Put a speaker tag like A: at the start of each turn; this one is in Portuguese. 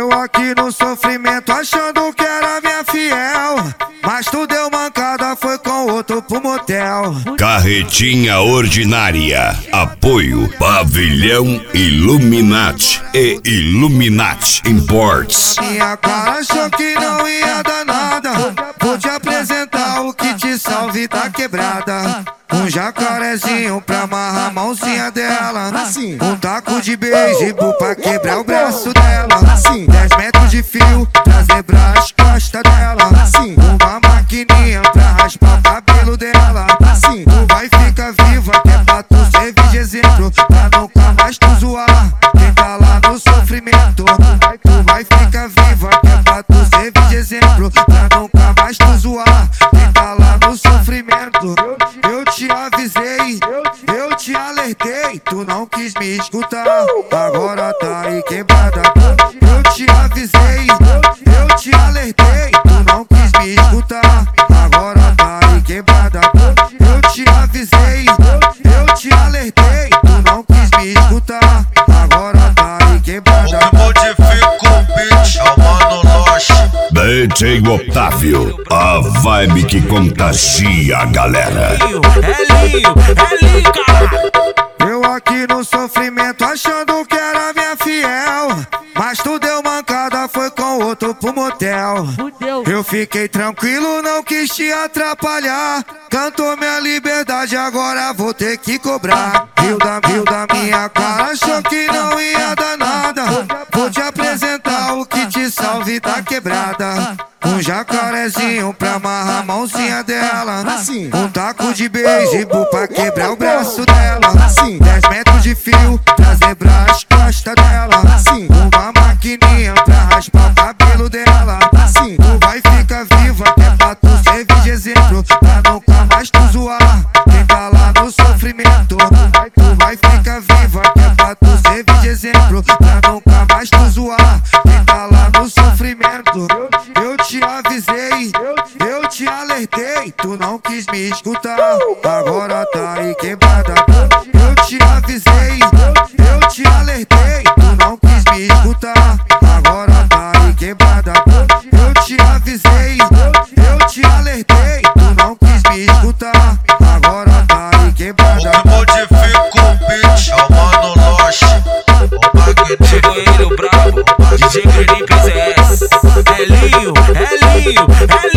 A: Eu aqui no sofrimento achando que era minha fiel, mas tu deu mancada, foi com outro pro motel.
B: Carretinha Ordinária. Apoio Pavilhão Illuminati e Illuminati Imports.
A: Minha cara achou que não ia dar nada. Vou te apresentar o que te salve da quebrada. Um jacarezinho pra amarrar a mãozinha dela. Um taco de beisebol pra quebrar o braço dela. 10 metros de fio pra zebrar as costas dela. Uma maquininha pra raspar o cabelo dela. Tu vai ficar viva que é pra tu servir de exemplo, pra nunca mais tu zoar quem tá lá no sofrimento. Tu vai ficar viva que é pra tu servir de exemplo, pra nunca mais tu zoar quem tá lá no sofrimento. Eu te avisei, eu te alertei, tu não quis me escutar, agora tá aí quebrada. Eu te avisei, eu te alertei, tu não quis me escutar, agora tá aí quebrada. Eu te avisei, eu te alertei, tu não quis me escutar, agora tá aí quebrada.
C: Modifica o beat, é o Mano Loche.
B: DJ Otávio, a vibe que contagia a galera.
D: É lindo, caralho.
A: Eu aqui no sofrimento achando que era minha fiel, mas tu deu mancada, foi com outro pro motel. Eu fiquei tranquilo, não quis te atrapalhar. Cantou minha liberdade, agora vou ter que cobrar. Rio da minha cara, achou que não ia dar nada. Vou te apresentar o que te salve da quebrada. Um jacarezinho pra amarrar a mãozinha dela. Um taco de beisebol pra quebrar o braço dela. 10 metros de fio pra zebrar as costas dela. Uma maquininha pra raspar o cabelo dela. Tu vai ficar viva que é pra tu servir de exemplo, pra nunca mais tu zoar quem tá lá no sofrimento. Tu vai ficar viva que é pra tu servir de exemplo, pra nunca mais tu zoar quem tá lá no sofrimento. Eu te avisei, eu te alertei, tu não quis me escutar, agora tá aí quebrada. Eu te avisei, eu te alertei, tu não quis me escutar, agora tá aí quebrada. Eu te avisei, eu te alertei, tu não quis me escutar, agora tá aí quebrada.
C: Modifica o beat, é o Mano Loche. O magnífico
D: Ele, o brabo, DJ Felipe ZS. É lindo,